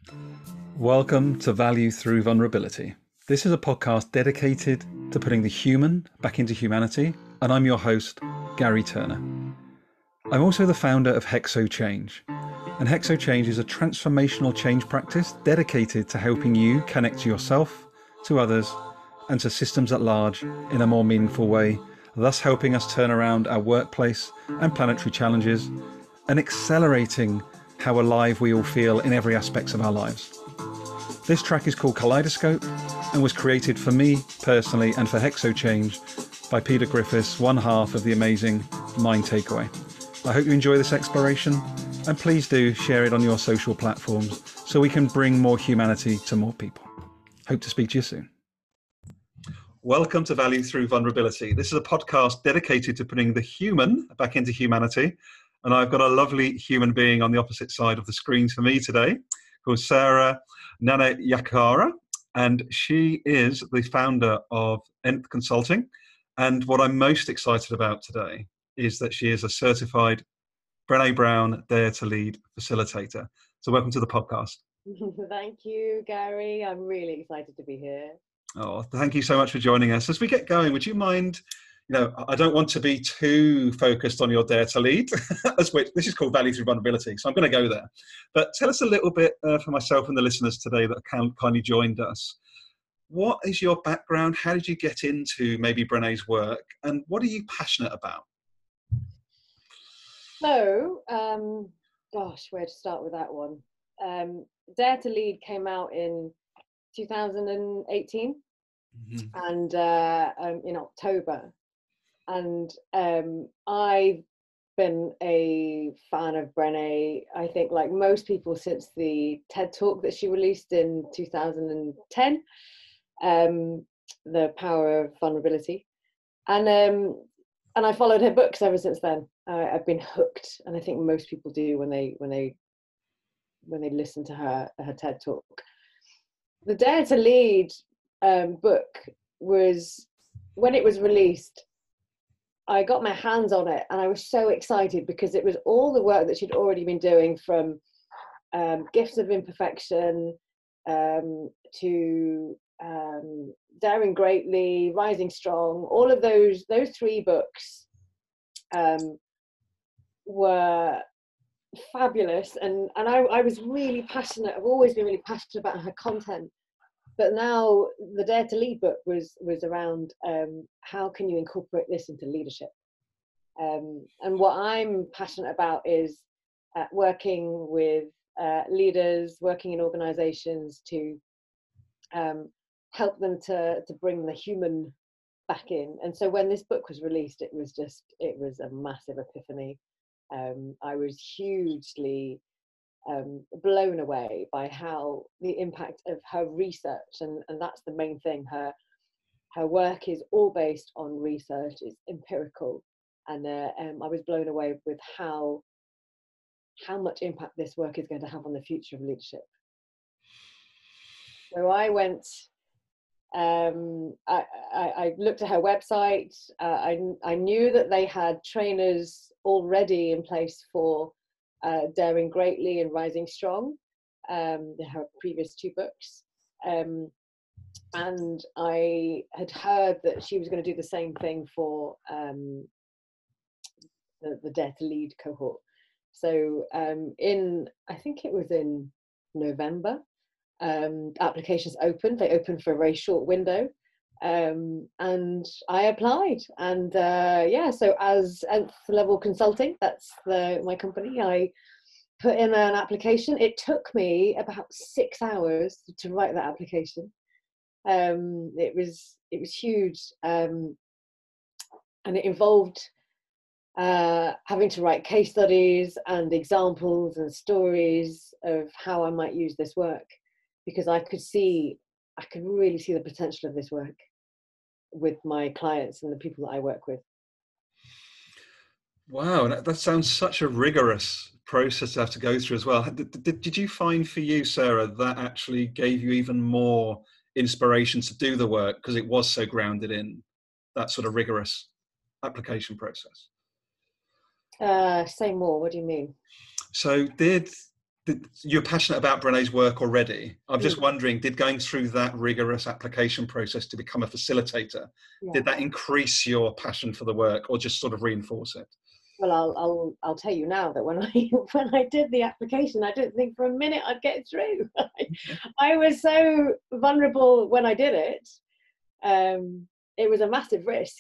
Welcome to Value Through Vulnerability. This is a podcast dedicated to putting the human back into humanity, and I'm your host, Gary Turner. I'm also the founder of Hexo Change, and Hexo Change is a transformational change practice dedicated to helping you connect to yourself, to others, and to systems at large in a more meaningful way, thus helping us turn around our workplace and planetary challenges and accelerating how alive we all feel in every aspect of our lives. This track is called Kaleidoscope and was created for me personally and for Hexo Change by Peter Griffiths, one half of the amazing Mind Takeaway. I hope you enjoy this exploration, and please do share it on your social platforms so we can bring more humanity to more people. Hope to speak to you soon. Welcome to Value Through Vulnerability. This is a podcast dedicated to putting the human back into humanity, and I've got a lovely human being on the opposite side of the screen to me today called Sarah Nanayakara, and she is the founder of Nth Consulting. And what I'm most excited about today is that she is a certified Brené Brown Dare to Lead facilitator. So welcome to the podcast. Thank you, Gary. I'm really excited to be here. Oh, thank you so much for joining us. As we get going, would you mind, I don't want to be too focused on your Dare to Lead, this is called Value Through Vulnerability, so I'm going to go there. But tell us a little bit for myself and the listeners today that kindly joined us. What is your background? How did you get into maybe Brené's work? And what are you passionate about? So, where to start with that one? Dare to Lead came out in 2018 and in October. And I've been a fan of Brené, I think, like most people, since the TED Talk that she released in 2010, The Power of Vulnerability. And I followed her books ever since then. I've been hooked, and I think most people do when they listen to her TED Talk. The Dare to Lead book was, when it was released, I got my hands on it and I was so excited because it was all the work that she'd already been doing, from Gifts of Imperfection to Daring Greatly, Rising Strong. All of those three books were fabulous, and I was really passionate. I've always been really passionate about her content. But now the Dare to Lead book was around how can you incorporate this into leadership? And what I'm passionate about is working with leaders, working in organizations to help them to bring the human back in. And so when this book was released, it was a massive epiphany. I was hugely blown away by how the impact of her research, and that's the main thing. Her work is all based on research, it's empirical, and I was blown away with how much impact this work is going to have on the future of leadership. So I went, I looked at her website. I knew that they had trainers already in place for Daring Greatly and Rising Strong, her previous two books, and I had heard that she was going to do the same thing for the Dare to Lead cohort. So I think it was in November, applications opened. They opened for a very short window, and I applied. And so as Nth Level Consulting, that's my company, I put in an application. It took me about 6 hours to write that application. It was huge, and it involved having to write case studies and examples and stories of how I might use this work, because I could really see the potential of this work with my clients and the people that I work with. Wow, that sounds such a rigorous process to have to go through as well. Did you find for you, Sarah, that actually gave you even more inspiration to do the work because it was so grounded in that sort of rigorous application process? Say more, what do you mean? So did you're passionate about Brené's work already. I'm just Mm. wondering, did going through that rigorous application process to become a facilitator, Yeah. did that increase your passion for the work or just sort of reinforce it? Well, I'll tell you now that when I when I did the application, I didn't think for a minute I'd get through. I was so vulnerable when I did it. It was a massive risk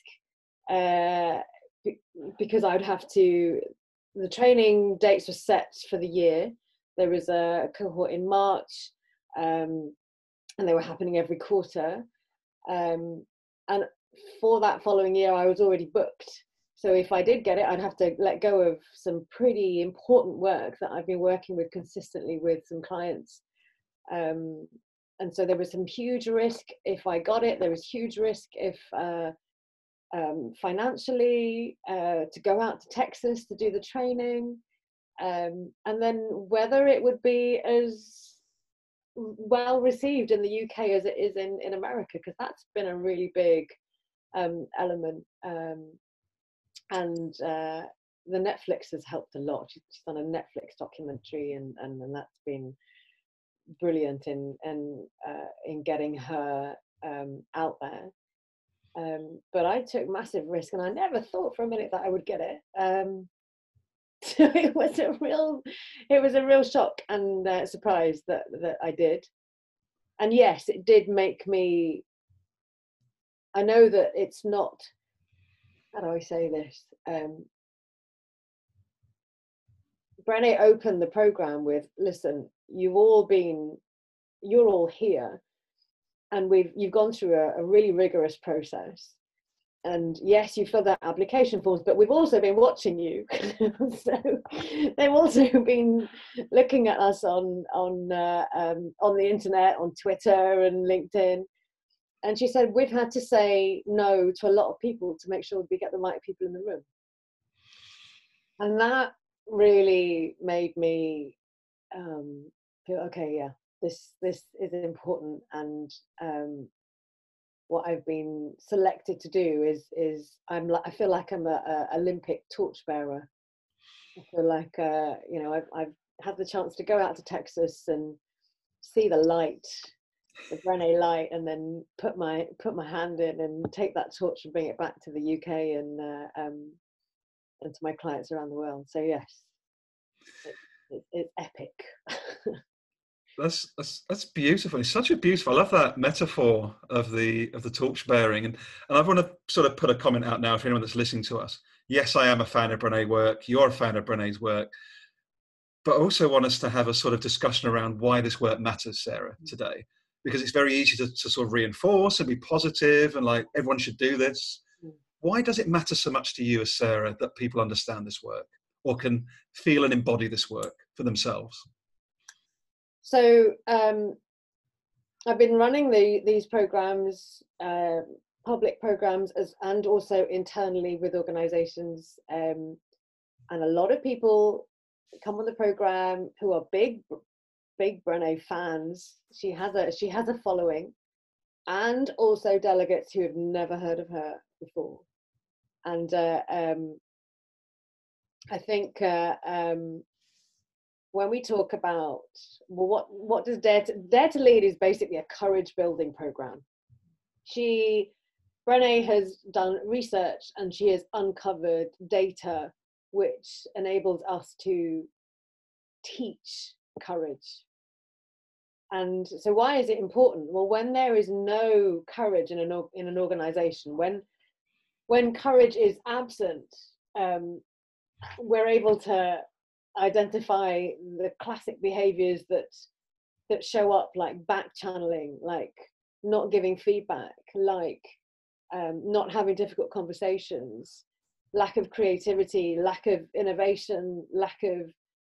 because I'd have to. The training dates were set for the year. There was a cohort in March, and they were happening every quarter. And for that following year, I was already booked. So if I did get it, I'd have to let go of some pretty important work that I've been working with consistently with some clients. And so there was some huge risk if I got it. There was huge risk if financially to go out to Texas to do the training. And then whether it would be as well received in the UK as it is in America, because that's been a really big element. And the Netflix has helped a lot. She's done a Netflix documentary, and that's been brilliant in getting her out there. But I took massive risk, and I never thought for a minute that I would get it. So it was a real shock and surprise that I did. And yes, it did make me. I know that it's not. How do I say this? Brené opened the program with, "Listen, you're all here, and you've gone through a really rigorous process. And yes, you filled out application forms, but we've also been watching you." So they've also been looking at us on the internet, on Twitter and LinkedIn. And she said, "We've had to say no to a lot of people to make sure we get the right people in the room." And that really made me feel, okay, yeah, this is important. And what I've been selected to do is I feel like I'm a Olympic torchbearer. I feel like I've had the chance to go out to Texas and see the light, the Brené light, and then put my hand in and take that torch and bring it back to the UK and to my clients around the world. So yes, it's epic. That's beautiful. It's such a beautiful. I love that metaphor of the torch bearing, and I want to sort of put a comment out now for anyone that's listening to us. Yes, I am a fan of Brené work. You're a fan of Brené's work, but I also want us to have a sort of discussion around why this work matters, Sarah, today, because it's very easy to sort of reinforce and be positive and like everyone should do this. Why does it matter so much to you as Sarah that people understand this work or can feel and embody this work for themselves? So I've been running these programs, public programs, and also internally with organizations. And a lot of people come on the program who are big Brené fans. She has a following, and also delegates who have never heard of her before. And I think when we talk about, well, what does Dare to Lead is basically a courage building program. Brené has done research and she has uncovered data which enables us to teach courage. And so why is it important? Well, when there is no courage in an organization, when courage is absent, we're able to identify the classic behaviors that show up, like back channeling, like not giving feedback, like not having difficult conversations, lack of creativity, lack of innovation, lack of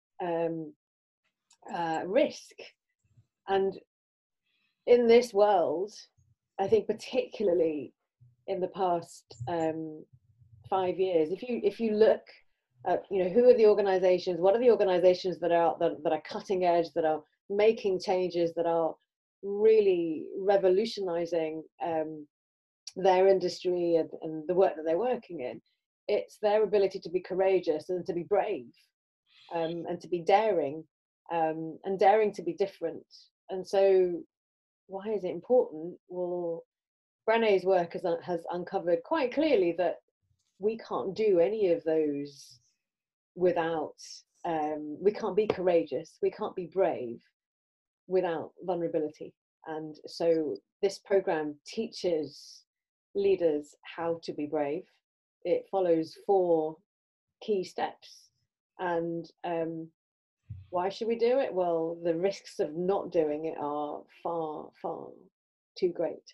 risk. And in this world, I think particularly in the past 5 years, if you look at, who are the organizations, what are the organizations that are that are cutting edge, that are making changes, that are really revolutionizing their industry and the work that they're working in, it's their ability to be courageous and to be brave and to be daring and daring to be different. And so why is it important? Well, Brené's work has uncovered quite clearly that we can't do any of those without, we can't be courageous, we can't be brave without vulnerability. And so this program teaches leaders how to be brave. It follows 4 key steps. And why should we do it? Well, the risks of not doing it are far, far too great.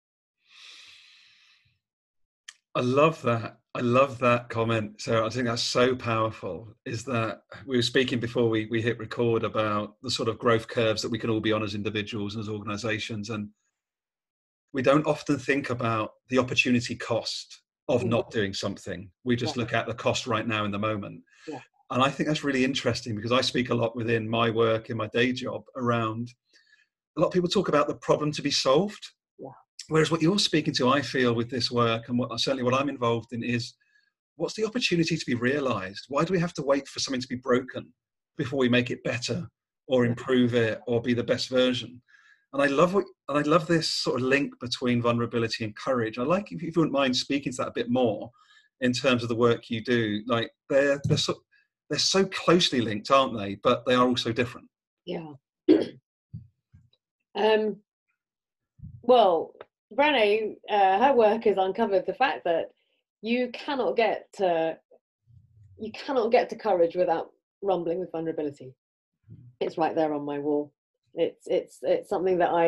I love that. I love that comment. So I think that's so powerful, is that we were speaking before we hit record about the sort of growth curves that we can all be on as individuals and as organizations. And we don't often think about the opportunity cost of not doing something. We just look at the cost right now in the moment. Yeah. And I think that's really interesting, because I speak a lot within my work, in my day job, around a lot of people talk about the problem to be solved. Yeah. Whereas what you're speaking to, I feel, with this work, and certainly what I'm involved in, is what's the opportunity to be realized? Why do we have to wait for something to be broken before we make it better or improve it or be the best version? And I love this sort of link between vulnerability and courage. I like, if you wouldn't mind speaking to that a bit more in terms of the work you do. Like they're so closely linked, aren't they? But they are also different. Yeah. Well, Brené, her work has uncovered the fact that you cannot get to courage without rumbling with vulnerability. It's right there on my wall. It's something that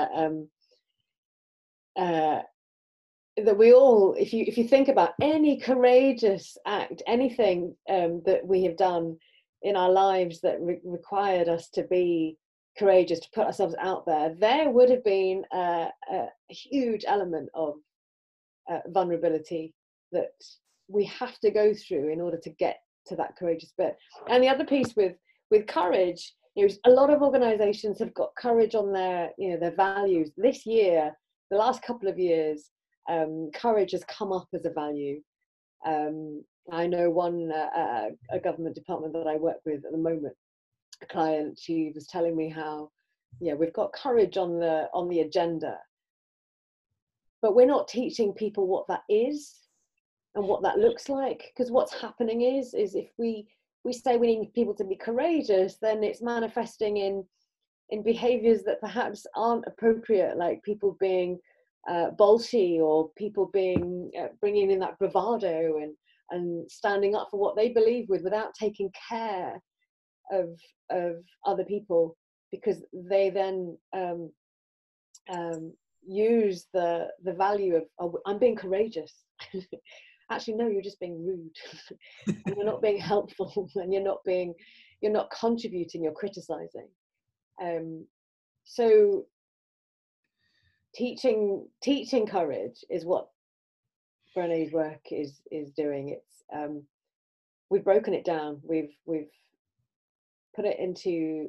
that we all, if you think about any courageous act, anything that we have done in our lives that required us to be courageous, to put ourselves out there would have been a huge element of vulnerability that we have to go through in order to get to that courageous bit. And the other piece with courage, a lot of organizations have got courage on their values. This year, the last couple of years, courage has come up as a value. I know one a government department that I work with at the moment, a client, she was telling me how we've got courage on the agenda, but we're not teaching people what that is and what that looks like. Because what's happening is if we say we need people to be courageous, then it's manifesting in behaviors that perhaps aren't appropriate, like people being bolshy, or people being bringing in that bravado and standing up for what they believe without taking care of other people, because they then use the value of I'm being courageous. Actually, no, you're just being rude, and you're not being helpful, and you're not contributing, you're criticizing. So teaching courage is what Brené's work is doing. It's we've broken it down. We've put it into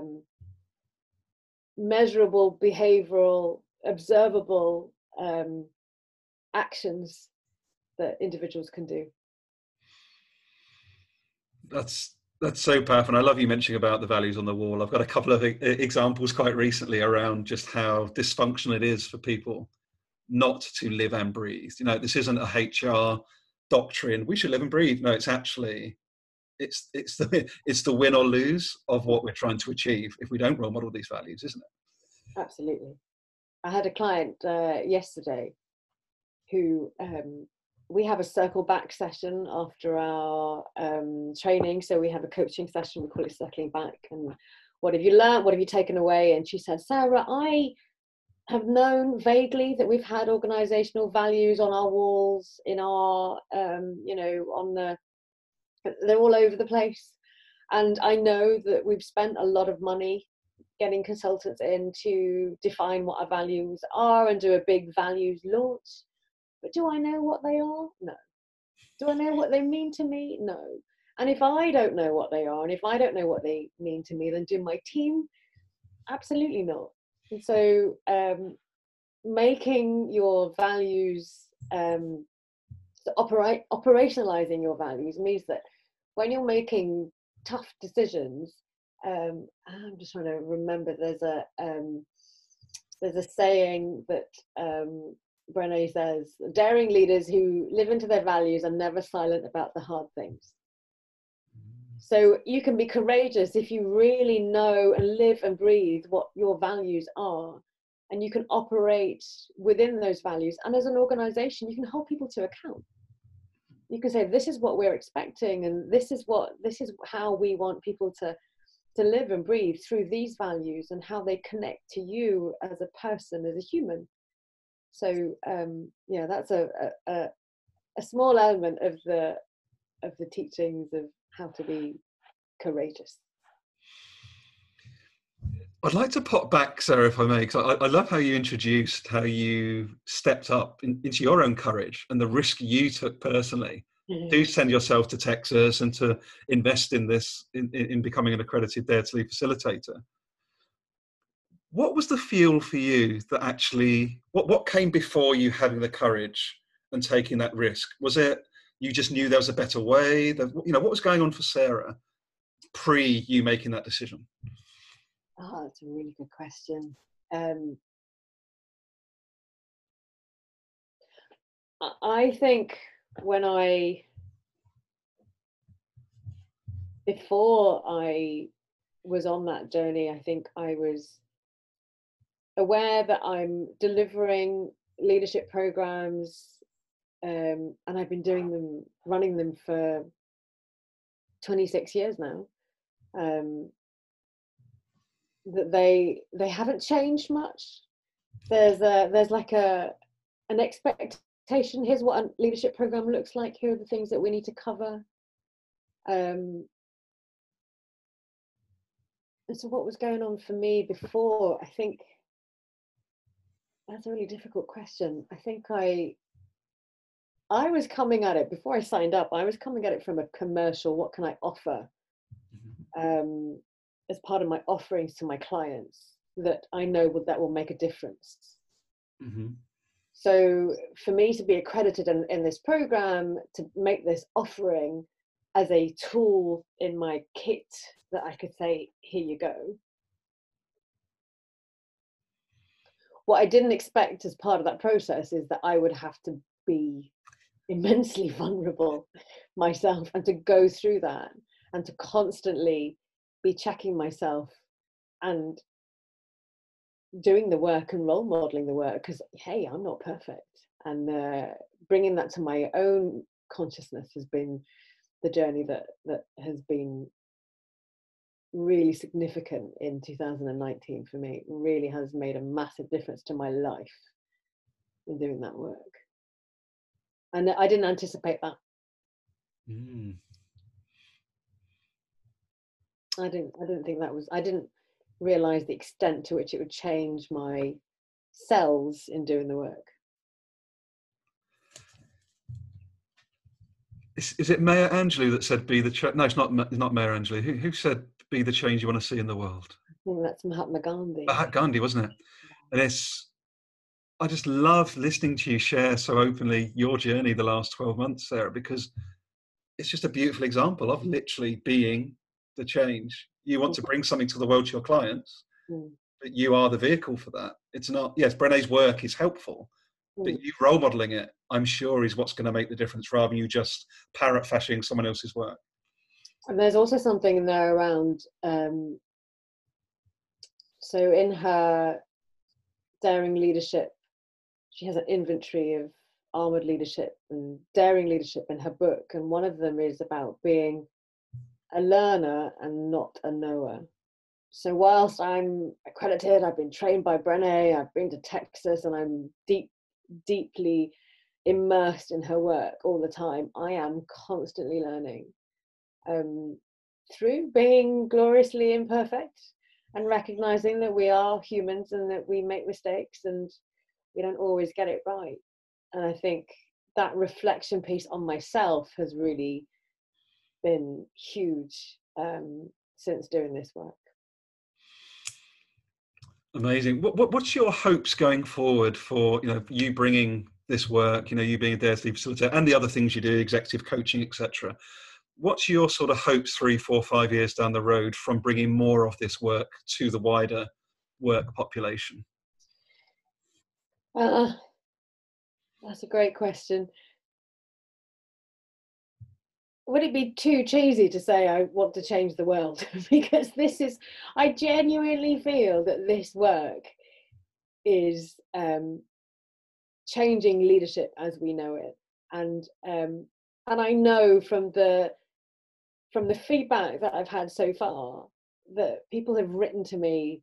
measurable, behavioral, observable actions that individuals can do. That's so powerful. And I love you mentioning about the values on the wall. I've got a couple of examples quite recently around just how dysfunctional it is for people not to live and breathe. This isn't a HR doctrine, we should live and breathe. No, it's actually it's the win or lose of what we're trying to achieve if we don't role model these values, isn't it? Absolutely. I had a client yesterday who we have a circle back session after our training. So we have a coaching session, we call it circling back. And what have you learned? What have you taken away? And she said, Sarah, I have known vaguely that we've had organizational values on our walls, in our, they're all over the place. And I know that we've spent a lot of money getting consultants in to define what our values are and do a big values launch. But do I know what they are? No. Do I know what they mean to me? No. And if I don't know what they are, and if I don't know what they mean to me, then do my team? Absolutely not. And so making your values, operationalizing your values means that when you're making tough decisions, I'm just trying to remember. There's a saying that Brené says, daring leaders who live into their values are never silent about the hard things. So you can be courageous if you really know and live and breathe what your values are, and you can operate within those values. And as an organization, you can hold people to account. You can say, this is what we're expecting, and this is how we want people to live and breathe through these values, and how they connect to you as a person, as a human. So yeah, that's a small element of the teachings of how to be courageous. I'd like to pop back, Sarah, if I may, because I love how you introduced how you stepped up into your own courage and the risk you took personally to send yourself to Texas and to invest in this, in becoming an accredited Dare to Lead facilitator. What was the fuel for you that actually, what came before you having the courage and taking that risk? Was it you just knew there was a better way? What was going on for Sarah pre you making that decision? Oh, that's a really good question. I think before I was on that journey, I think I was aware that I'm delivering leadership programs, and I've been running them for 26 years now. That they haven't changed much. There's like an expectation. Here's what a leadership program looks like. Here are the things that we need to cover. And so what was going on for me before? I think that's a really difficult question. I think I was coming at it, before I signed up, I was coming at it from a commercial, what can I offer? As part of my offerings to my clients that I know that will make a difference. Mm-hmm. So for me to be accredited in this program, to make this offering as a tool in my kit that I could say, here you go. What I didn't expect as part of that process is that I would have to be immensely vulnerable myself, and to go through that, and to constantly be checking myself and doing the work and role modeling the work, because hey, I'm not perfect, and bringing that to my own consciousness has been the journey that has been really significant in 2019 for me. It really has made a massive difference to my life in doing that work, and I didn't anticipate that. I didn't think that was, I didn't realize the extent to which it would change my cells in doing the work. Is it Maya Angelou that said, be the change? No, it's not Maya Angelou. Who said, be the change you want to see in the world? I think that's Mahatma Gandhi. Mahatma Gandhi, wasn't it? And I just love listening to you share so openly your journey the last 12 months, Sarah, because it's just a beautiful example of literally being the change. You want to bring something to the world to your clients, but you are the vehicle for that. It's not, yes, Brené's work is helpful, but you role modeling it, I'm sure, is what's going to make the difference, rather than you just parrot fashioning someone else's work. And there's also something in there around, so in her daring leadership, she has an inventory of armored leadership and daring leadership in her book, and one of them is about being a learner and not a knower. So whilst I'm accredited, I've been trained by Brené, I've been to Texas, and I'm deeply immersed in her work all the time, I am constantly learning through being gloriously imperfect and recognizing that we are humans and that we make mistakes and we don't always get it right. And I think that reflection piece on myself has really been huge since doing this work. Amazing. What's your hopes going forward for, you bringing this work, you being a Dare to Lead facilitator and the other things you do, executive coaching, etc. what's your sort of hopes 3, 4, 5 years down the road from bringing more of this work to the wider work population? That's a great question. Would it be too cheesy to say I want to change the world? Because I genuinely feel that this work is changing leadership as we know it. And I know from the feedback that I've had so far that people have written to me,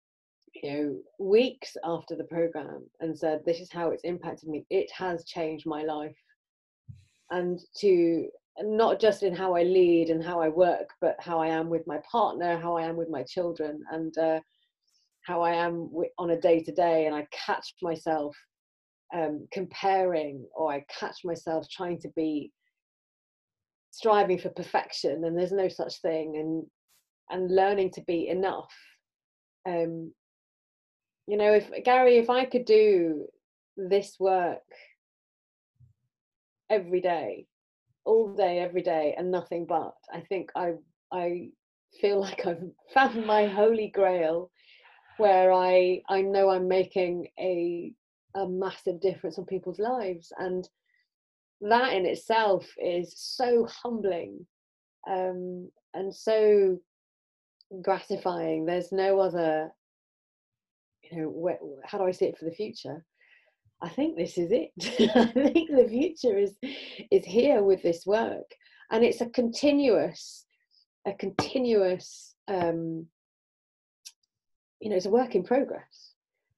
weeks after the program and said, this is how it's impacted me. It has changed my life. And not just in how I lead and how I work, but how I am with my partner, how I am with my children, and how I am on a day-to-day. And I catch myself comparing, or I catch myself trying to be striving for perfection, and there's no such thing, and learning to be enough. If I could do this work every day, all day, every day, and nothing but, I think I feel like I've found my holy grail, where I know I'm making a massive difference on people's lives. And that in itself is so humbling, and so gratifying. There's no other, how do I see it for the future? I think this is it. I think the future is here with this work, and it's a continuous it's a work in progress.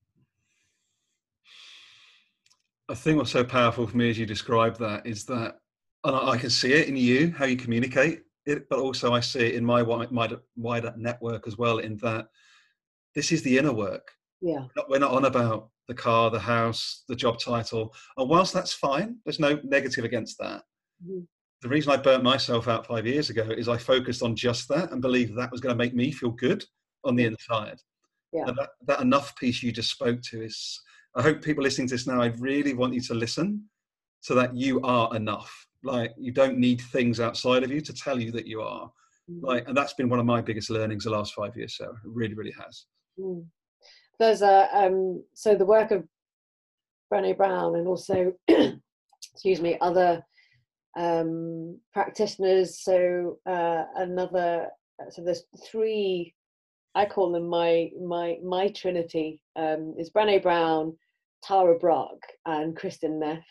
I think what's so powerful for me as you describe that is that, and I can see it in you, how you communicate it, but also I see it in my wider network as well, in that this is the inner work. Yeah. We're not on about the car, the house, the job title. And whilst that's fine, there's no negative against that. Mm-hmm. The reason I burnt myself out 5 years ago is I focused on just that and believed that was going to make me feel good on the inside. Yeah. And that enough piece you just spoke to is, I hope people listening to this now, I really want you to listen so that you are enough. Like, you don't need things outside of you to tell you that you are. Mm-hmm. And that's been one of my biggest learnings the last 5 years. So it really, really has. Mm. There's so the work of Brené Brown, and also excuse me, other practitioners. So there's 3, I call them my trinity, is Brené Brown, Tara Brach, and Kristin Neff.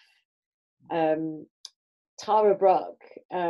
Tara Brach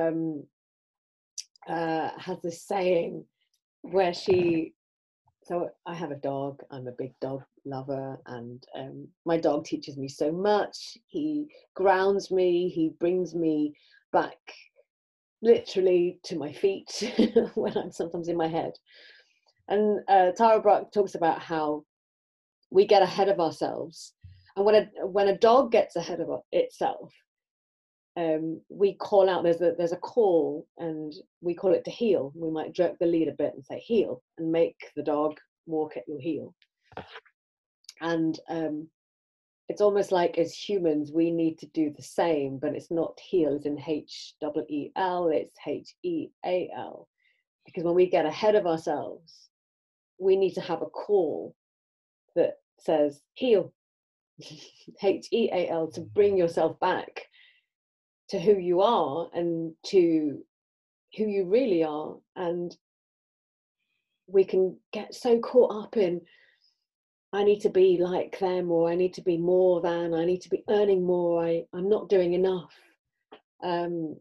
has this saying where so I have a dog, I'm a big dog lover, and my dog teaches me so much. He grounds me, he brings me back literally to my feet when I'm sometimes in my head. And Tara Brach talks about how we get ahead of ourselves, and when a dog gets ahead of itself, we call out. There's a call, and we call it to heel. We might jerk the lead a bit and say heel, and make the dog walk at your heel. And it's almost like, as humans, we need to do the same, but it's not heel as in H-E-E-L, it's H-E-A-L. Because when we get ahead of ourselves, we need to have a call that says heel, H-E-A-L, to bring yourself back to who you are and to who you really are. And we can get so caught up in, I need to be like them, or I need to be more than, I need to be earning more, I'm not doing enough. And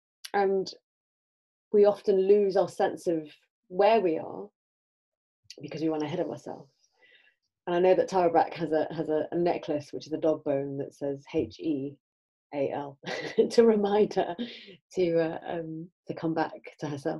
we often lose our sense of where we are because we run ahead of ourselves. And I know that Tara Brach has a necklace, which is a dog bone, that says H-E-A-L to remind her to come back to herself.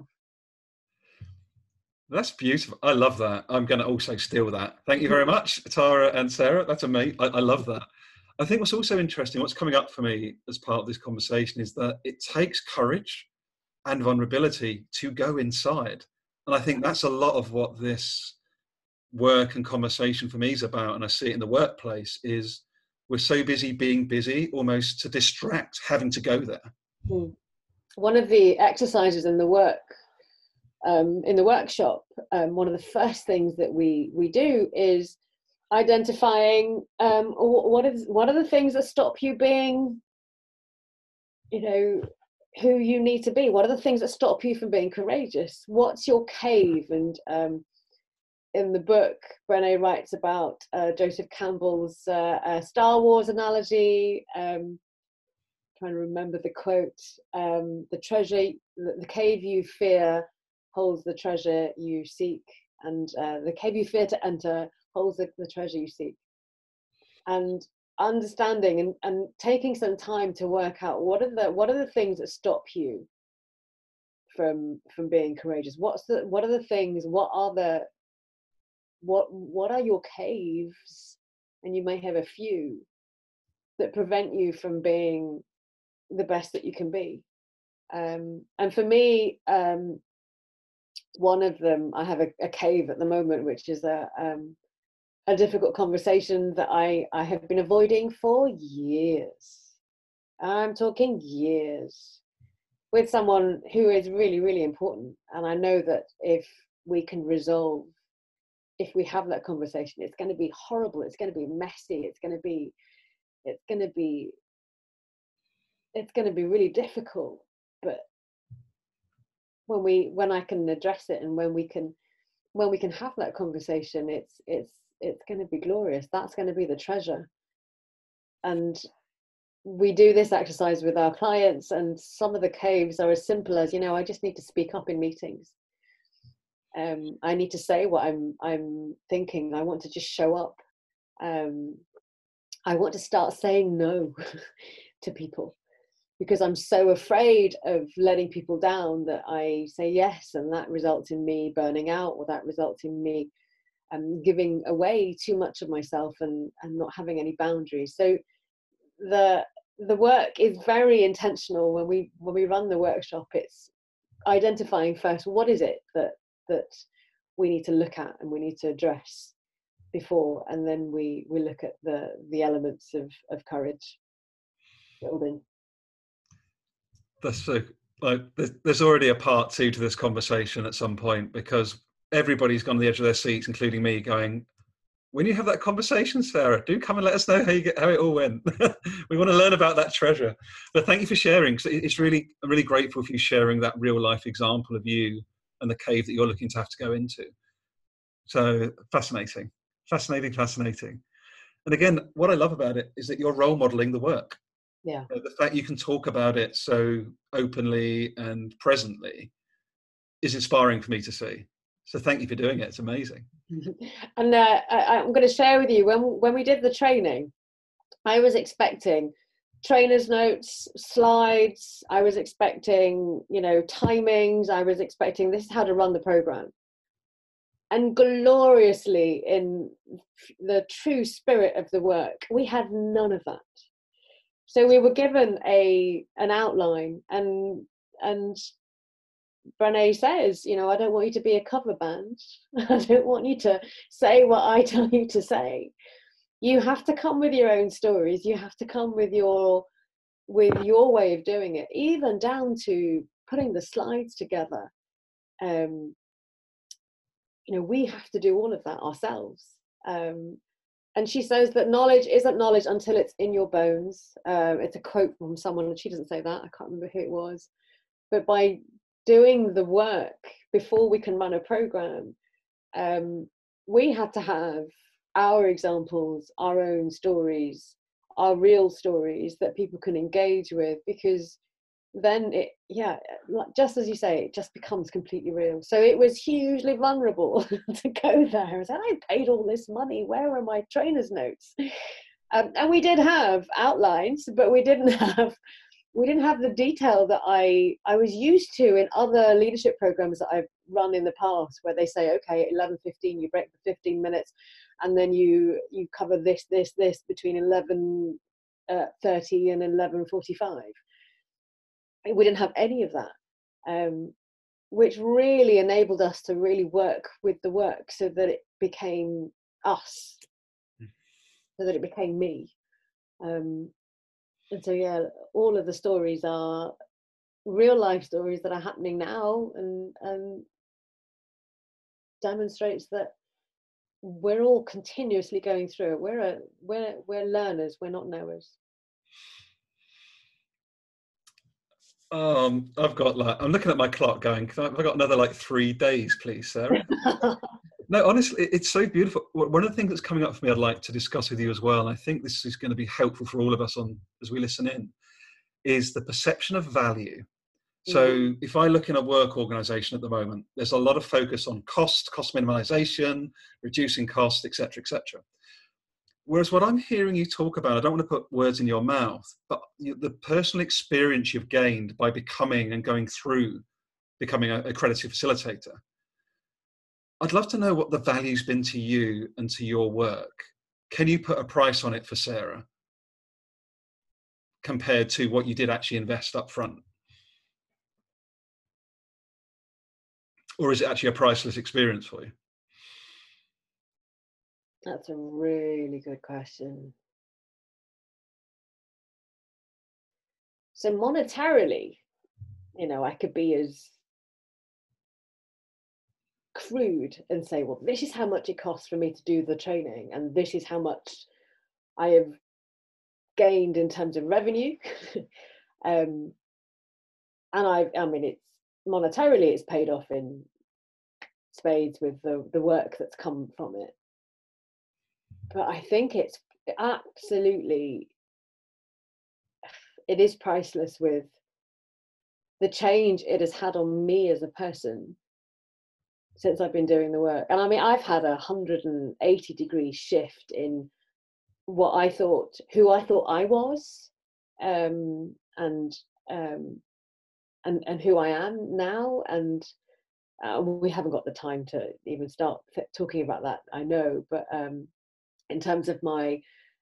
That's beautiful. I love that. I'm going to also steal that. Thank you very much, Tara and Sarah. That's amazing. I love that. I think what's also interesting, what's coming up for me as part of this conversation, is that it takes courage and vulnerability to go inside. And I think that's a lot of what this work and conversation for me is about. And I see it in the workplace, is we're so busy being busy, almost to distract having to go there. one of the exercises in the workshop, one of the first things that we do is identifying what are the things that stop you being, who you need to be. What are the things that stop you from being courageous? What's your cave? And in the book, Brené writes about Joseph Campbell's Star Wars analogy. Trying to remember the quote. The cave you fear holds the treasure you seek, and the cave you fear to enter holds the treasure you seek. And understanding and taking some time to work out what are the things that stop you from being courageous. What are the things? What are your caves? And you may have a few that prevent you from being the best that you can be. And for me, one of them, I have a cave at the moment, which is a difficult conversation that I have been avoiding for years. I'm talking years, with someone who is really, really important. And I know that if we have that conversation, it's going to be horrible. It's going to be messy. It's going to be really difficult. But when I can address it, and when we can have that conversation, it's going to be glorious. That's going to be the treasure. And we do this exercise with our clients, and some of the caves are as simple as, I just need to speak up in meetings. I need to say what I'm thinking. I want to just show up. I want to start saying no to people, because I'm so afraid of letting people down that I say yes, and that results in me burning out, or that results in me giving away too much of myself and not having any boundaries. So the work is very intentional. When we run the workshop, it's identifying first, what is it that we need to look at and we need to address before, and then we look at the elements of courage building. That's so, there's already a part two to this conversation at some point, because everybody's gone to the edge of their seats, including me, going, when you have that conversation, Sarah, do come and let us know how it all went. We want to learn about that treasure. But thank you for sharing. So I'm really grateful for you sharing that real life example of you and the cave that you're looking to have to go into. So fascinating. And again, what I love about it is that you're role modeling the work. Yeah. The fact you can talk about it so openly and presently is inspiring for me to see. So thank you for doing it. It's amazing. And I'm going to share with you, when we did the training, I was expecting trainer's notes, slides. I was expecting, timings. I was expecting this is how to run the program. And gloriously, in the true spirit of the work, we had none of that. So we were given an outline, and Brené says, I don't want you to be a cover band. I don't want you to say what I tell you to say. You have to come with your own stories. You have to come with your way of doing it, even down to putting the slides together. We have to do all of that ourselves. And she says that knowledge isn't knowledge until it's in your bones. It's a quote from someone, and she doesn't say that. I can't remember who it was. But by doing the work before we can run a program, we had to have our examples, our own stories, our real stories that people can engage with, because then just as you say, it just becomes completely real. So it was hugely vulnerable to go there and say, I paid all this money, where are my trainer's notes? And we did have outlines, but we didn't have the detail that I was used to in other leadership programs that I've run in the past, where they say, okay, at 11:15 you break for 15 minutes, and then you cover this between 11:30 and 11:45. We didn't have any of that, which really enabled us to really work with the work, so that it became us, so that it became me. And so, all of the stories are real life stories that are happening now, and demonstrates that we're all continuously going through it. We're learners, we're not knowers. I'm looking at my clock going, I've got another like 3 days, please, Sarah. No, honestly, it's so beautiful. One of the things that's coming up for me, I'd like to discuss with you as well, and I think this is going to be helpful for all of us as we listen in, is the perception of value. So if I look in a work organization at the moment, there's a lot of focus on cost minimization, reducing cost, et cetera, et cetera. Whereas what I'm hearing you talk about, I don't want to put words in your mouth, but the personal experience you've gained by becoming and going through becoming a accredited facilitator. I'd love to know what the value's been to you and to your work. Can you put a price on it for Sarah compared to what you did actually invest up front? Or is it actually a priceless experience for you? That's a really good question. So monetarily, I could be as crude and say, well, this is how much it costs for me to do the training, and this is how much I have gained in terms of revenue. And it's monetarily, it's paid off in spades with the work that's come from it. But I think it's absolutely, it is priceless with the change it has had on me as a person since I've been doing the work. And I mean, I've had 180-degree shift in what I thought, who I thought I was, and who I am now. And we haven't got the time to even start talking about that, I know. But in terms of my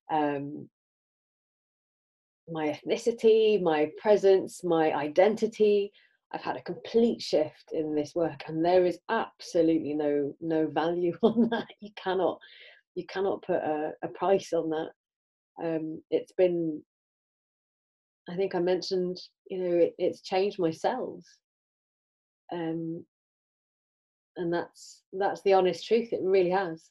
ethnicity, my presence, my identity, I've had a complete shift in this work, and there is absolutely no value on that. You cannot put a price on that. It's been, I think I mentioned, it's changed myself, and that's the honest truth. It really has.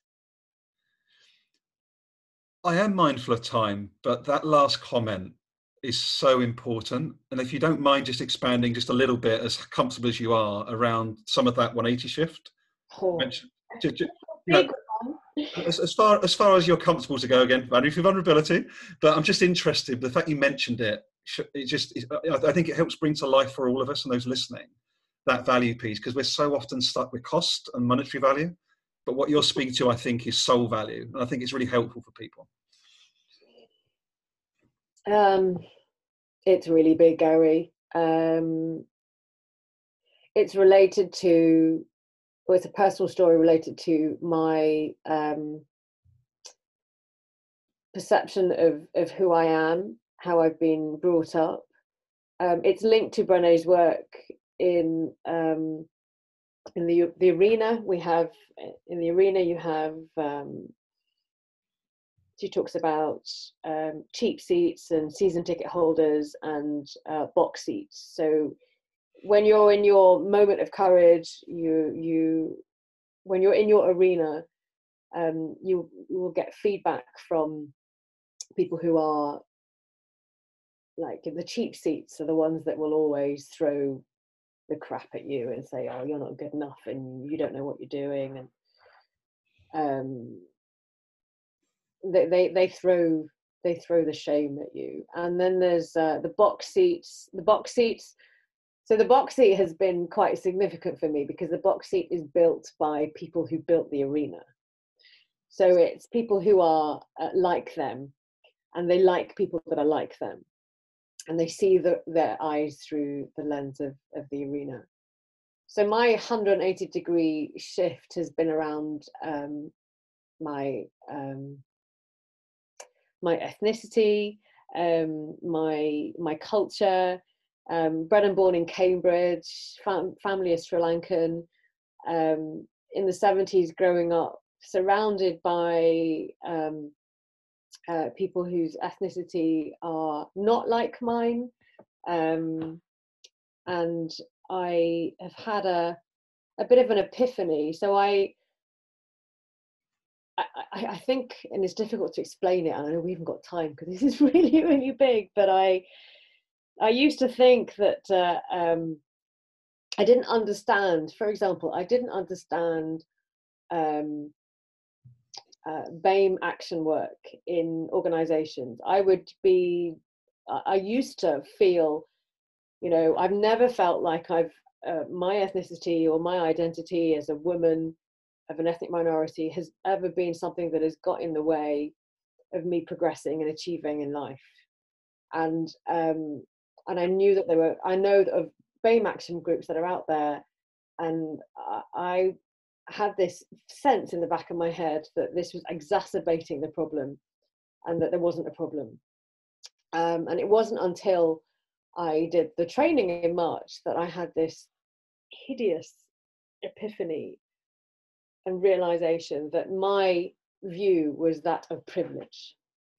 I am mindful of time, but that last comment is so important. And if you don't mind just expanding just a little bit, as comfortable as you are, around some of that 180 shift. Oh, Big one. As far as you're comfortable to go, again, value for vulnerability, but I'm just interested, the fact you mentioned it, I think it helps bring to life for all of us and those listening, that value piece, because we're so often stuck with cost and monetary value. But what you're speaking to, I think, is soul value. And I think it's really helpful for people. It's really big, Gary. It's related to, well, it's a personal story related to my perception of who I am, how I've been brought up. It's linked to Brené's work in the arena. We have, in the arena, you have, she talks about cheap seats and season ticket holders and box seats. So when you're in your moment of courage, when you're in your arena, you will get feedback from people who are like the cheap seats, are the ones that will always throw the crap at you and say, oh, you're not good enough and you don't know what you're doing. And they throw the shame at you. And then there's the box seats. So the box seat has been quite significant for me because the box seat is built by people who built the arena. So it's people who are like them, and they like people that are like them, and they see their eyes through the lens of the arena. So my 180-degree shift has been around my ethnicity, my culture. Bred and born in Cambridge, family is Sri Lankan. In the 70s, growing up surrounded by people whose ethnicity are not like mine. and I have had a bit of an epiphany. So I think, and it's difficult to explain it, and I know we haven't got time because this is really, really big, but I used to think that I didn't understand, for example, I didn't understand BAME action work in organizations. I used to feel, I've never felt like my ethnicity or my identity as a woman of an ethnic minority has ever been something that has got in the way of me progressing and achieving in life. And I knew that I know of BAME action groups that are out there, and I had this sense in the back of my head that this was exacerbating the problem and that there wasn't a problem. And it wasn't until I did the training in March that I had this hideous epiphany and realization that my view was that of privilege.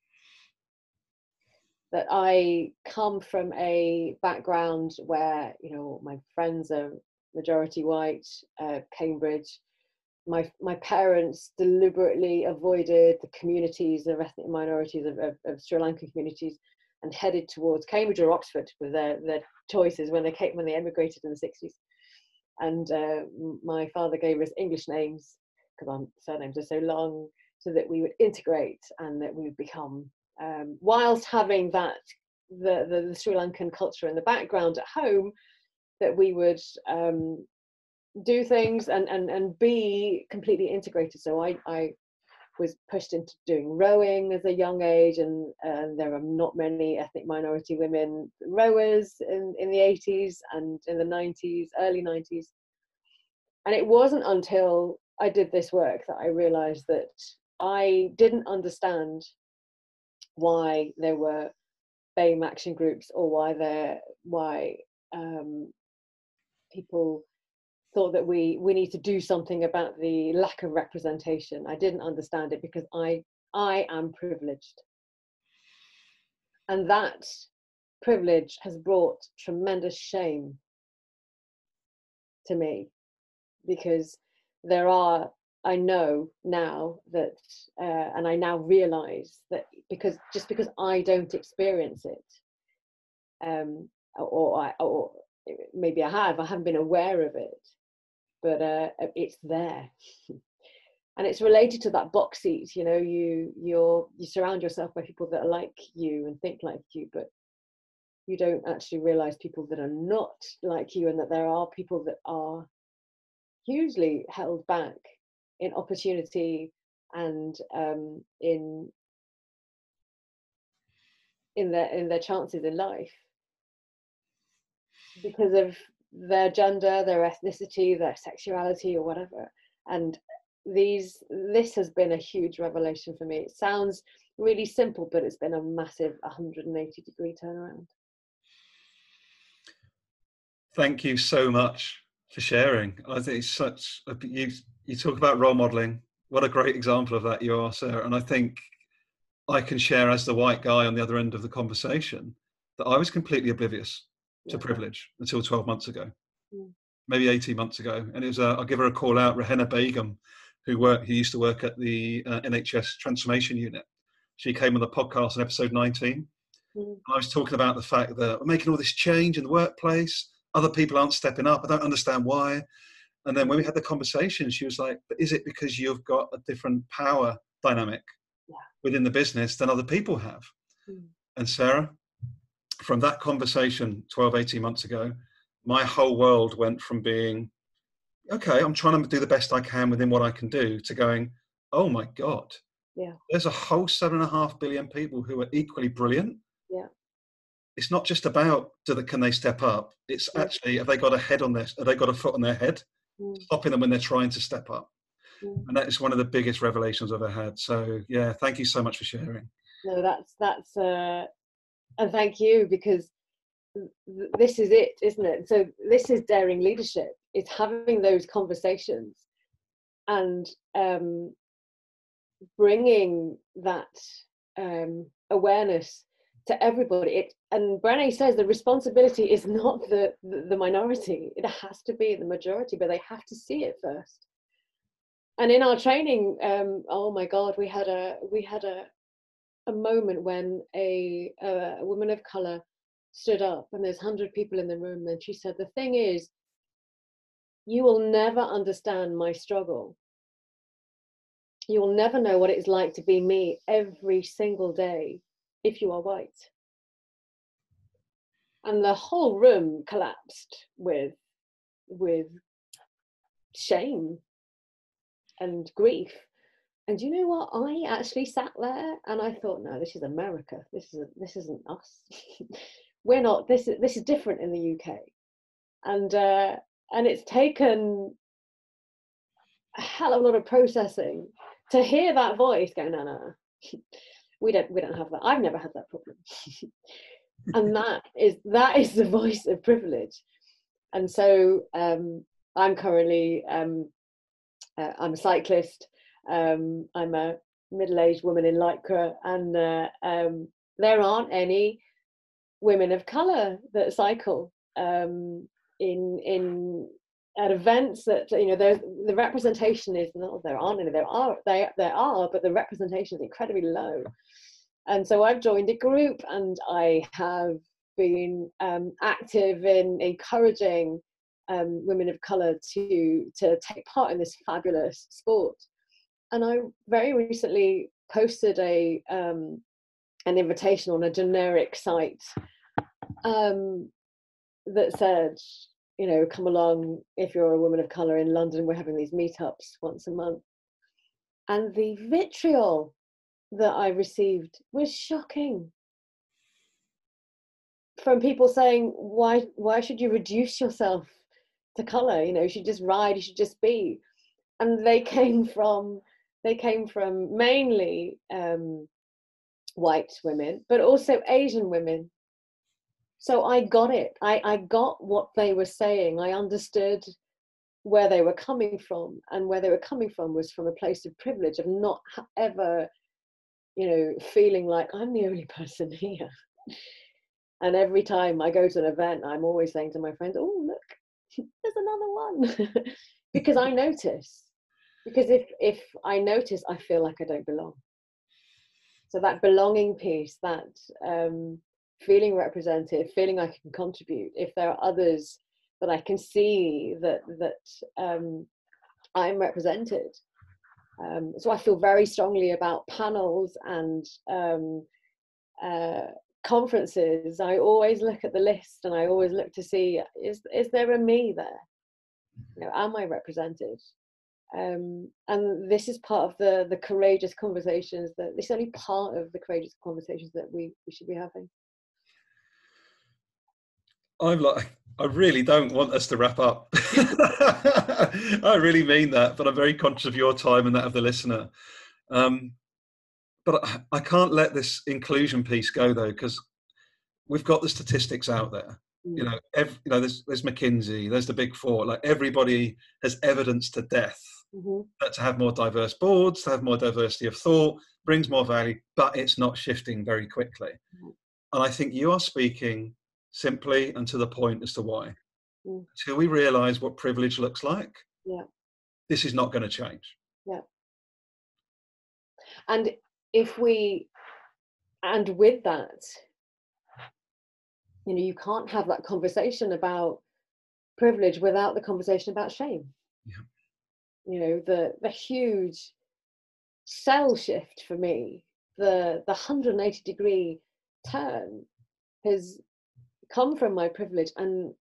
That I come from a background where, my friends are majority white, Cambridge. My parents deliberately avoided the communities of ethnic minorities, of Sri Lankan communities, and headed towards Cambridge or Oxford with their choices when they emigrated in the 60s. And my father gave us English names because our surnames are so long, so that we would integrate and that we would become, whilst having that the Sri Lankan culture in the background at home, that we would do things and be completely integrated. So I was pushed into doing rowing as a young age, and there are not many ethnic minority women rowers in the 80s and in the 90s, early 90s. And it wasn't until I did this work that I realized that I didn't understand why there were BAME action groups, or why people thought that we need to do something about the lack of representation. I didn't understand it because I am privileged, and that privilege has brought tremendous shame to me, because I know now that, and I now realize that because I don't experience it, or maybe I haven't been aware of it, but it's there. And it's related to that box seat, you surround yourself by people that are like you and think like you, but you don't actually realize people that are not like you, and that there are people that are hugely held back in opportunity and in their chances in life because of their gender, their ethnicity, their sexuality, or whatever. And this has been a huge revelation for me. It sounds really simple, but it's been a massive 180-degree turnaround. Thank you so much for sharing. I think it's you talk about role modeling. What a great example of that you are, Sarah. And I think I can share, as the white guy on the other end of the conversation, that I was completely oblivious to privilege until 12 months ago, maybe 18 months ago. And it was, I'll give her a call out, Rahena Begum, who used to work at the NHS Transformation Unit. She came on the podcast in episode 19. I was talking about the fact that we're making all this change in the workplace. Other people aren't stepping up. I don't understand why. And then when we had the conversation, she was like, but is it because you've got a different power dynamic within the business than other people have? And Sarah, from that conversation 12, 18 months ago, my whole world went from being, okay, I'm trying to do the best I can within what I can do, to going, oh my God, there's a whole 7.5 billion people who are equally brilliant. It's not just about can they step up? It's actually, have they got a foot on their head, stopping them when they're trying to step up? And that is one of the biggest revelations I've ever had. So yeah, thank you so much for sharing. No, that's and thank you, because this is it, isn't it? So this is daring leadership. It's having those conversations and bringing that awareness to everybody. And Brené says the responsibility is not the minority, it has to be the majority, but they have to see it first. And in our training, oh my God, we had a moment when a woman of color stood up, and there's 100 people in the room, and she said, the thing is, you will never understand my struggle. You will never know what it's like to be me every single day if you are white. And the whole room collapsed with shame and grief. And you know what? I actually sat there and I thought, no, this is America. This isn't us. We're not. This is different in the UK. And it's taken a hell of a lot of processing to hear that voice go, no, we don't have that. I've never had that problem. And that is the voice of privilege. And so I'm currently I'm a cyclist. I'm a middle-aged woman in Lycra, and there aren't any women of colour that cycle in at events that, you know, the representation is not, there aren't any, there are, but the representation is incredibly low. And so I've joined a group, and I have been active in encouraging women of colour to take part in this fabulous sport. And I very recently posted an invitation on a generic site that said, you know, come along if you're a woman of colour in London. We're having these meetups once a month. And the vitriol that I received was shocking. From people saying, why should you reduce yourself to colour? You know, you should just ride, you should just be. And they came from mainly white women, but also Asian women. So I got it. I got what they were saying. I understood where they were coming from, and where they were coming from was from a place of privilege, of not ever, you know, feeling like I'm the only person here. And every time I go to an event, I'm always saying to my friends, oh, look, there's another one. Because I notice. Because if I notice, I feel like I don't belong. So that belonging piece, that feeling represented, feeling I can contribute, if there are others that I can see that I'm represented. So I feel very strongly about panels and conferences. I always look at the list, and I always look to see, is there a me there? You know, am I represented? And this is part of the courageous conversations, that this is only part of the courageous conversations that we should be having. I really don't want us to wrap up. I really mean that, but I'm very conscious of your time and that of the listener. But I can't let this inclusion piece go, though, because we've got the statistics out there. You know, there's McKinsey, there's the Big Four. Like, everybody has evidence to death that to have more diverse boards, to have more diversity of thought, brings more value, but it's not shifting very quickly. And I think you are speaking simply and to the point as to why. Until we realise what privilege looks like, this is not going to change. And with that, you know, you can't have that conversation about privilege without the conversation about shame. You know, the huge cell shift for me, the 180-degree turn has come from my privilege, and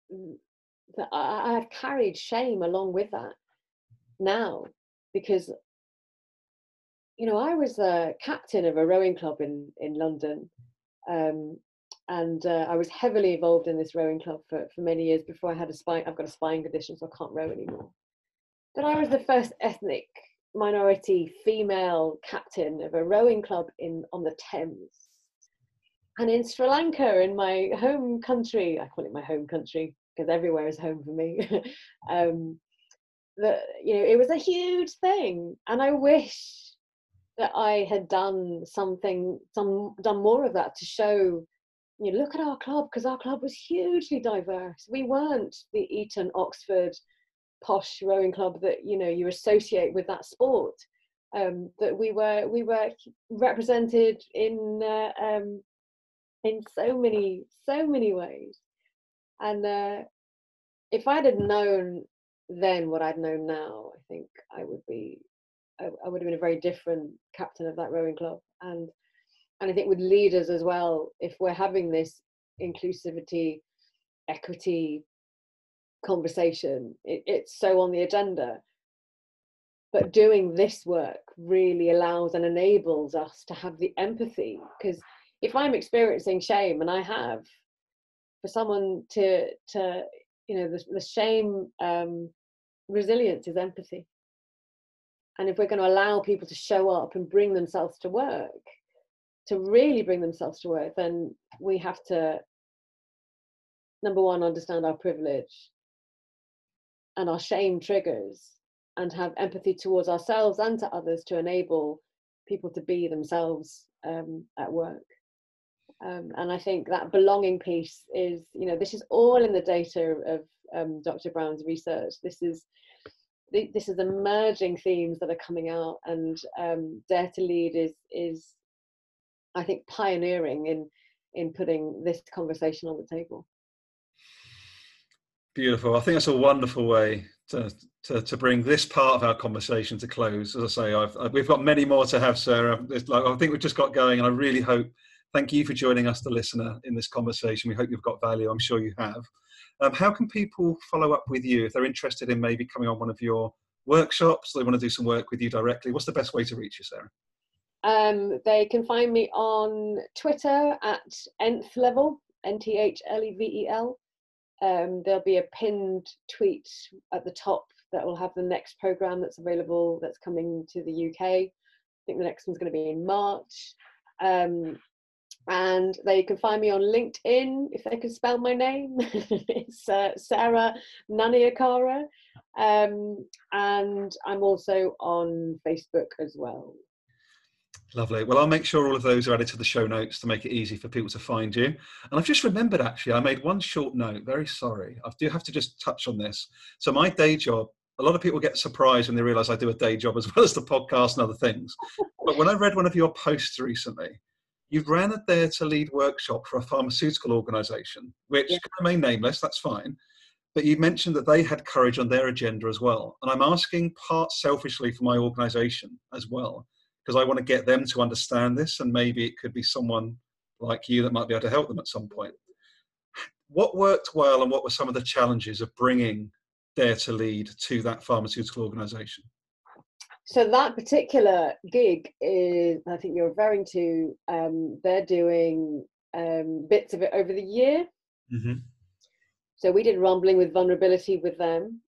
I have carried shame along with that now, because, you know, I was a captain of a rowing club in London, and I was heavily involved in this rowing club for many years before I had I've got a spine condition, so I can't row anymore. But I was the first ethnic minority female captain of a rowing club on the Thames. And in Sri Lanka, in my home country, I call it my home country because everywhere is home for me. You know, it was a huge thing, and I wish that I had done done more of that to show, look at our club, because our club was hugely diverse. We weren't the Eton, Oxford, posh rowing club that you associate with that sport. That we were represented in so many ways. And if I'd have known then what I'd known now, I think I would have been a very different captain of that rowing club. And I think with leaders as well, if we're having this inclusivity, equity conversation, it's so on the agenda. But doing this work really allows and enables us to have the empathy. Because if I'm experiencing shame, and I have, for someone to the shame, resilience is empathy. And if we're going to allow people to show up and bring themselves to work, to really bring themselves to work, then we have to, number one, understand our privilege and our shame triggers, and have empathy towards ourselves and to others to enable people to be themselves at work. And I think that belonging piece is, this is all in the data of Dr. Brown's research. This is emerging themes that are coming out, and Dare to Lead is I think pioneering in putting this conversation on the table. Beautiful. I think that's a wonderful way to bring this part of our conversation to close. As I say, we've got many more to have, Sarah. I think we've just got going, and I really hope. Thank you for joining us, the listener, in this conversation. We hope you've got value. I'm sure you have. How can people follow up with you if they're interested in maybe coming on one of your workshops? They want to do some work with you directly. What's the best way to reach you, Sarah? They can find me on Twitter at nth level, NTHLEVEL. There'll be a pinned tweet at the top that will have the next program that's available, that's coming to the UK. I think the next one's going to be in March. And they can find me on LinkedIn, if they can spell my name. It's Sarah Naniakara. And I'm also on Facebook as well. Lovely. Well, I'll make sure all of those are added to the show notes to make it easy for people to find you. And I've just remembered, actually, I made one short note. Very sorry. I do have to just touch on this. So my day job, a lot of people get surprised when they realise I do a day job as well as the podcast and other things. But when I read one of your posts recently, you ran a Dare to Lead workshop for a pharmaceutical organisation, which can remain nameless, that's fine. But you mentioned that they had courage on their agenda as well. And I'm asking part selfishly for my organisation as well, because I want to get them to understand this, and maybe it could be someone like you that might be able to help them at some point. What worked well, and what were some of the challenges of bringing Dare to Lead to that pharmaceutical organisation? So that particular gig is, I think you're referring to, they're doing bits of it over the year. Mm-hmm. So we did Rumbling with Vulnerability with them.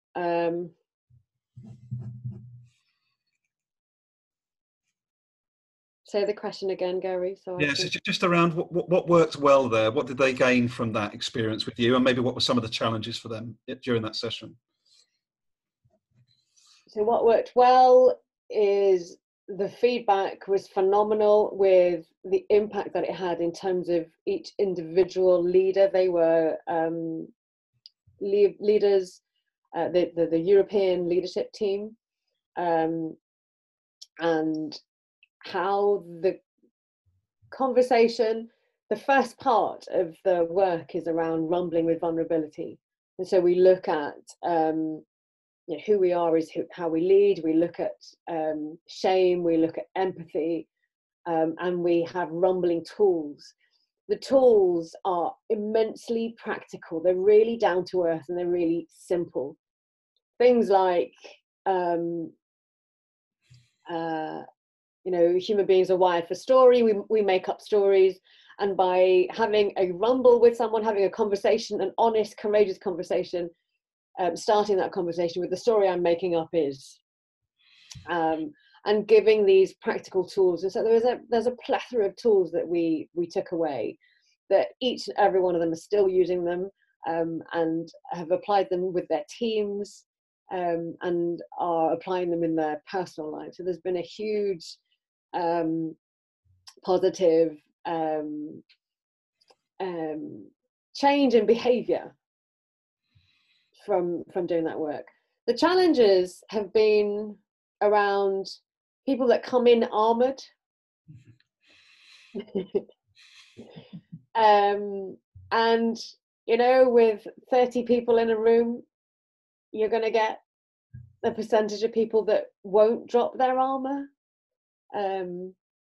Say the question again, Gary. So just around what worked well there. What did they gain from that experience with you, and maybe what were some of the challenges for them during that session? So what worked well is the feedback was phenomenal with the impact that it had in terms of each individual leader. They were leaders, the European leadership team, and how the conversation, the first part of the work is around rumbling with vulnerability. And so we look at who we are is how we lead. We look at shame, we look at empathy, and we have rumbling tools. The tools are immensely practical. They're really down to earth, and they're really simple. Things like, human beings are wired for story. We make up stories. And by having a rumble with someone, having a conversation, an honest, courageous conversation, starting that conversation with the story I'm making up is, and giving these practical tools. And so there's a plethora of tools that we took away, that each and every one of them are still using them, and have applied them with their teams, and are applying them in their personal lives. So there's been a huge positive change in behavior from doing that work. The challenges have been around people that come in armored. And with 30 people in a room, you're going to get a percentage of people that won't drop their armor. And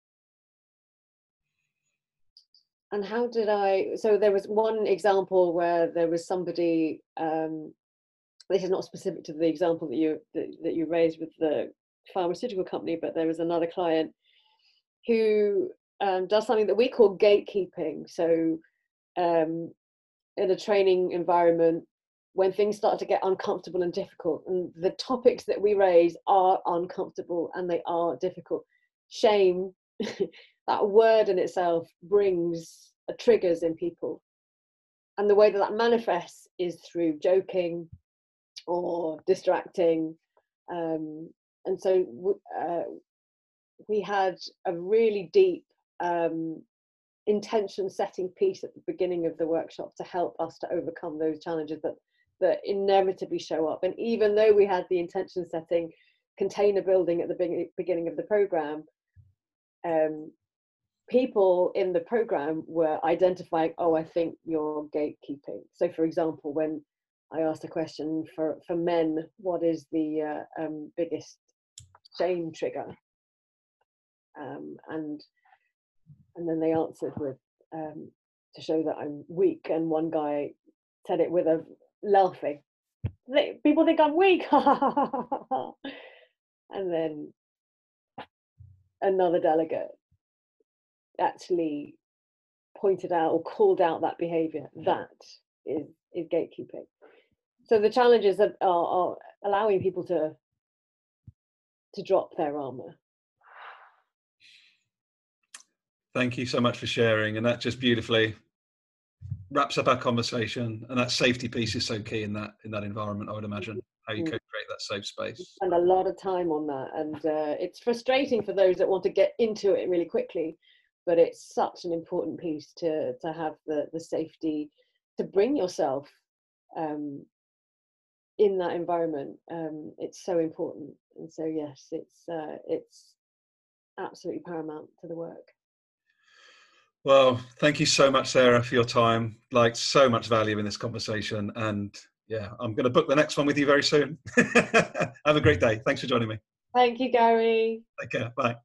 how did so there was one example where there was somebody, this is not specific to the example that you raised with the pharmaceutical company, but there was another client who does something that we call gatekeeping. So in a training environment, when things start to get uncomfortable and difficult, and the topics that we raise are uncomfortable and they are difficult, shame, that word in itself brings triggers in people. And the way that manifests is through joking or distracting. And so we had a really deep intention setting piece at the beginning of the workshop to help us to overcome those challenges that inevitably show up. And even though we had the intention setting container building at the beginning of the program, people in the program were identifying, I think you're gatekeeping. So for example, when I asked a question for men, what is the biggest shame trigger? And then they answered with to show that I'm weak, and one guy said it with a laughing. People think I'm weak. And then another delegate actually pointed out or called out that behavior. That is gatekeeping. So the challenges are allowing people to drop their armor. Thank you so much for sharing, and that just beautifully wraps up our conversation. And that safety piece is so key in that environment, I would imagine, how you could create that safe space. And a lot of time on that, and it's frustrating for those that want to get into it really quickly, but it's such an important piece to have the safety to bring yourself in that environment. It's so important. And so yes, it's absolutely paramount to the work. Well, thank you so much, Sarah, for your time. Like, so much value in this conversation. And yeah, I'm going to book the next one with you very soon. Have a great day. Thanks for joining me. Thank you, Gary. Take care. Bye.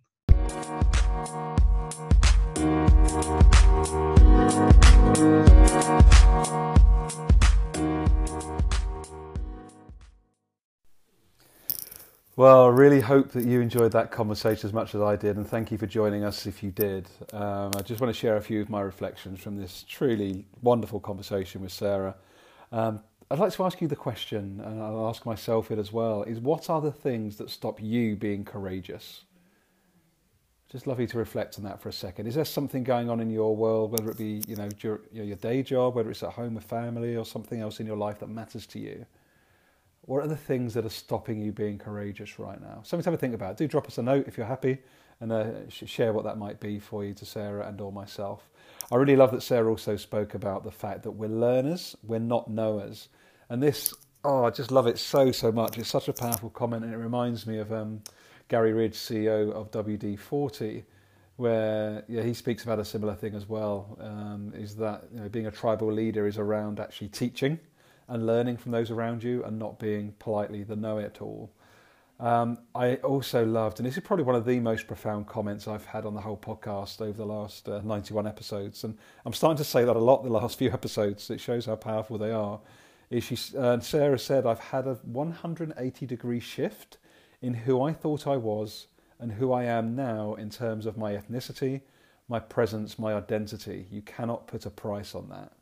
Well, I really hope that you enjoyed that conversation as much as I did, and thank you for joining us if you did. I just want to share a few of my reflections from this truly wonderful conversation with Sarah. I'd like to ask you the question, and I'll ask myself it as well, is what are the things that stop you being courageous? Just love you to reflect on that for a second. Is there something going on in your world, whether it be your day job, whether it's at home with family, or something else in your life that matters to you? What are the things that are stopping you being courageous right now? Something to have a think about. Do drop us a note if you're happy, and share what that might be for you to Sarah and or myself. I really love that Sarah also spoke about the fact that we're learners, we're not knowers. And this, I just love it so much. It's such a powerful comment, and it reminds me of Gary Ridge, CEO of WD-40, where he speaks about a similar thing as well, is that being a tribal leader is around actually teaching and learning from those around you, and not being politely the know-it-all. I also loved, and this is probably one of the most profound comments I've had on the whole podcast over the last 91 episodes, and I'm starting to say that a lot the last few episodes. It shows how powerful they are. Sarah said, I've had a 180-degree shift in who I thought I was and who I am now in terms of my ethnicity, my presence, my identity. You cannot put a price on that.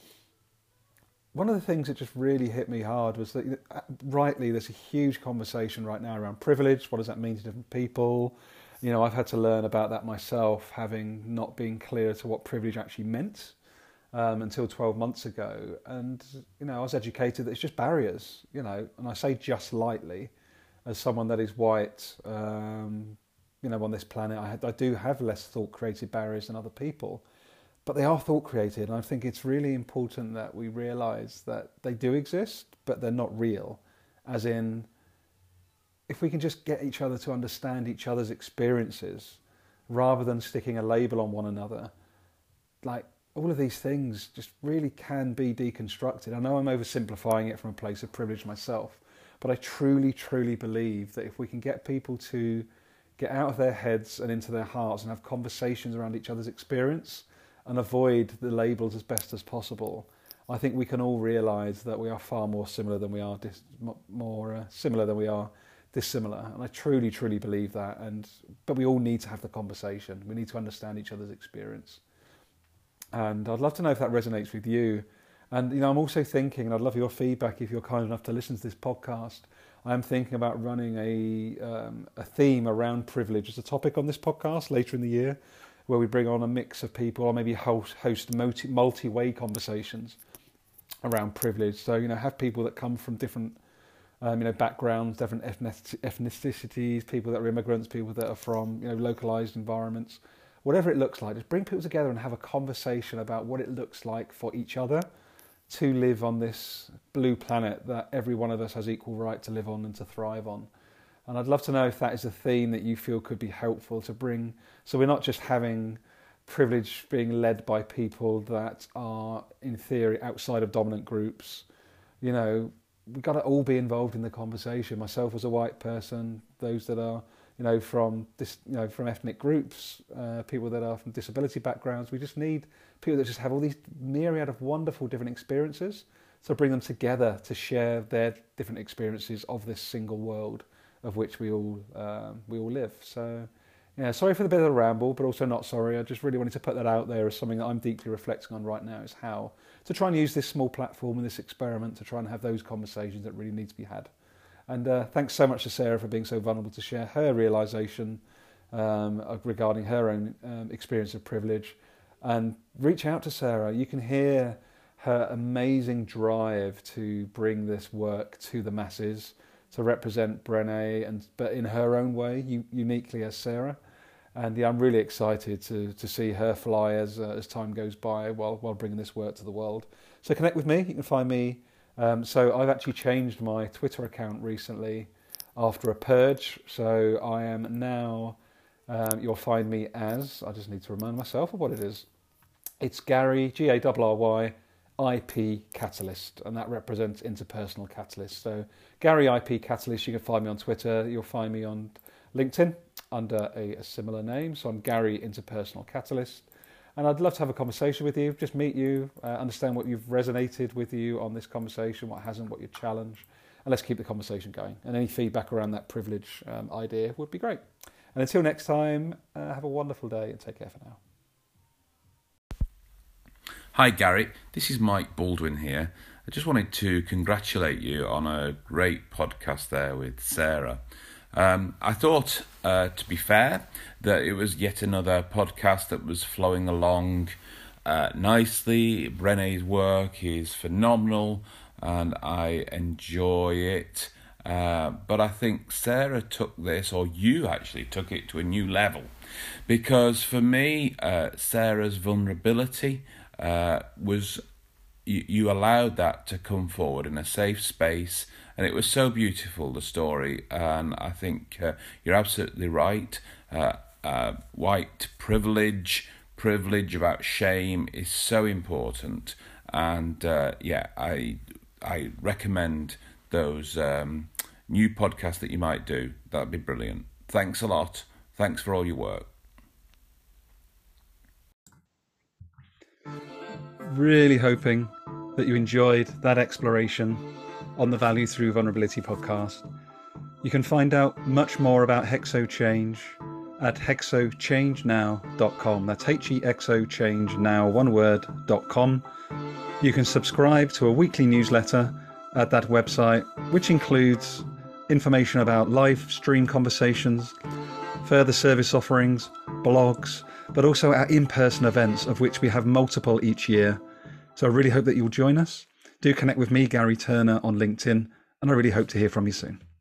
One of the things that just really hit me hard was that, rightly, there's a huge conversation right now around privilege. What does that mean to different people? I've had to learn about that myself, having not been clear to what privilege actually meant until 12 months ago. And, I was educated that it's just barriers, and I say just lightly, as someone that is white, on this planet, I do have less thought created barriers than other people, but they are thought created. And I think it's really important that we realize that they do exist, but they're not real. As in, if we can just get each other to understand each other's experiences rather than sticking a label on one another, like, all of these things just really can be deconstructed. I know I'm oversimplifying it from a place of privilege myself, but I truly, truly believe that if we can get people to get out of their heads and into their hearts and have conversations around each other's experience and avoid the labels as best as possible, I think we can all realise that we are far more similar than we are similar than we are dissimilar. And I truly, truly believe that. But we all need to have the conversation. We need to understand each other's experience. And I'd love to know if that resonates with you. And I'm also thinking, and I'd love your feedback if you're kind enough to listen to this podcast. I'm thinking about running a theme around privilege as a topic on this podcast later in the year, where we bring on a mix of people, or maybe host multi-way conversations around privilege. So have people that come from different backgrounds, different ethnicities, people that are immigrants, people that are from localized environments. Whatever it looks like, just bring people together and have a conversation about what it looks like for each other to live on this blue planet that every one of us has equal right to live on and to thrive on. And I'd love to know if that is a theme that you feel could be helpful to bring. So we're not just having privilege being led by people that are, in theory, outside of dominant groups. We've got to all be involved in the conversation. Myself as a white person, those that are from ethnic groups, people that are from disability backgrounds. We just need people that just have all these myriad of wonderful different experiences, so bring them together to share their different experiences of this single world of which we all live. So, sorry for the bit of a ramble, but also not sorry. I just really wanted to put that out there as something that I'm deeply reflecting on right now, is how to try and use this small platform and this experiment to try and have those conversations that really need to be had. And thanks so much to Sarah for being so vulnerable to share her realisation regarding her own experience of privilege. And reach out to Sarah. You can hear her amazing drive to bring this work to the masses, to represent Brené, but in her own way, uniquely as Sarah. And I'm really excited to see her fly as time goes by while bringing this work to the world. So connect with me. You can find me. So I've actually changed my Twitter account recently after a purge. So I am now, you'll find me as, I just need to remind myself of what it is. It's Gary, Garry, IP Catalyst, and that represents Interpersonal Catalyst. So Gary IP Catalyst, you can find me on Twitter. You'll find me on LinkedIn under a similar name. So I'm Gary Interpersonal Catalyst. And I'd love to have a conversation with you, just meet you, understand what you've resonated with you on this conversation, what hasn't, what your challenge, and let's keep the conversation going. And any feedback around that privilege idea would be great. And until next time, have a wonderful day and take care for now. Hi Gary, this is Mike Baldwin here. I just wanted to congratulate you on a great podcast there with Sarah. I thought, to be fair, that it was yet another podcast that was flowing along nicely. Brené's work is phenomenal and I enjoy it. But I think Sarah took this, or you actually took it to a new level. Because for me, Sarah's vulnerability was, you allowed that to come forward in a safe space, and it was so beautiful, the story. And I think you're absolutely right. White privilege about shame is so important, and I recommend those new podcasts that you might do. That'd be brilliant. Thanks a lot. Thanks for all your work. Really hoping that you enjoyed that exploration on the Value Through Vulnerability podcast. You can find out much more about Hexo Change at hexochangenow.com. That's HEXOChangeNow, one word.com. You can subscribe to a weekly newsletter at that website, which includes information about live stream conversations, further service offerings, blogs, but also our in-person events, of which we have multiple each year. So I really hope that you'll join us. Do connect with me, Gary Turner, on LinkedIn, and I really hope to hear from you soon.